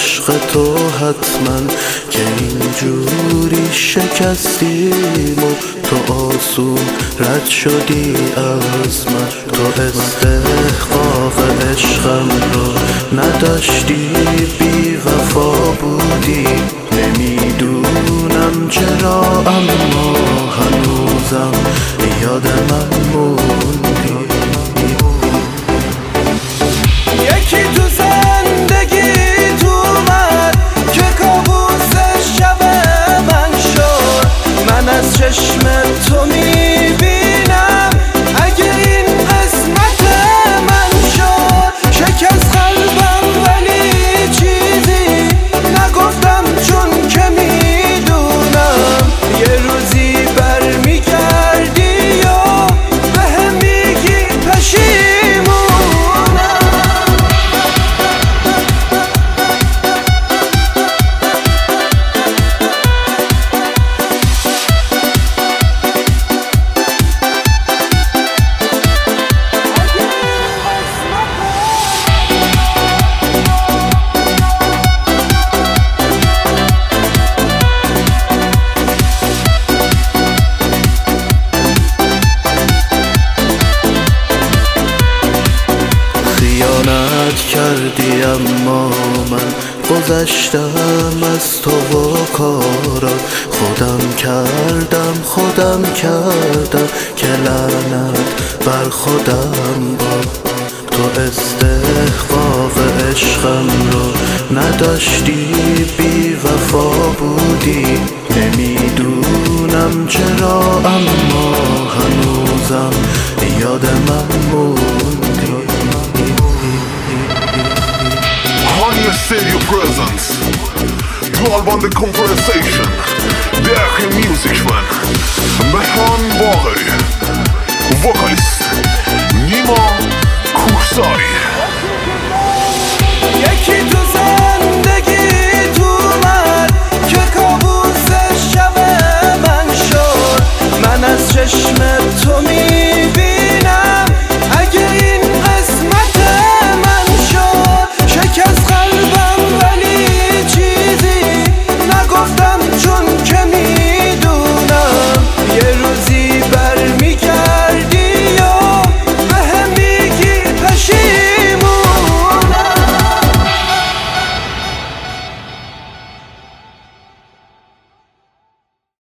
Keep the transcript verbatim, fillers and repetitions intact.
عشق تو حتما که اینجوری شکستیم و تو آسون رد شدی از من. تو استحقاق عشقم رو نداشتی، بی وفا بودی. نمیدونم چرا اما هنوزم یاد من موندی. یکی تو زندگی تو اومد که کابوس شب من شد. من از چشم تو میبینم اگه این قسمت من شد. شکست قلبم ولی چیزی نگفتم چون که میدونم یه روزی برمیگردی و بهم میگی پشیمونم. خیانت کردی اما من گذشتم از تو و کارات. خودم کردم خودم کردم که لعنت بر خودم باد. تو استحقاق عشقم رو نداشتی، بی وفا بودی. نمیدونم چرا اما هنوزم یاد من موندی. Honey, save your presence. Dwell on the conversation. Derken musicman Mehran Bagheri, vocalist Nima Kursari. یکی تو زندگی تو اومد که کابوس شب من شد. من از چشم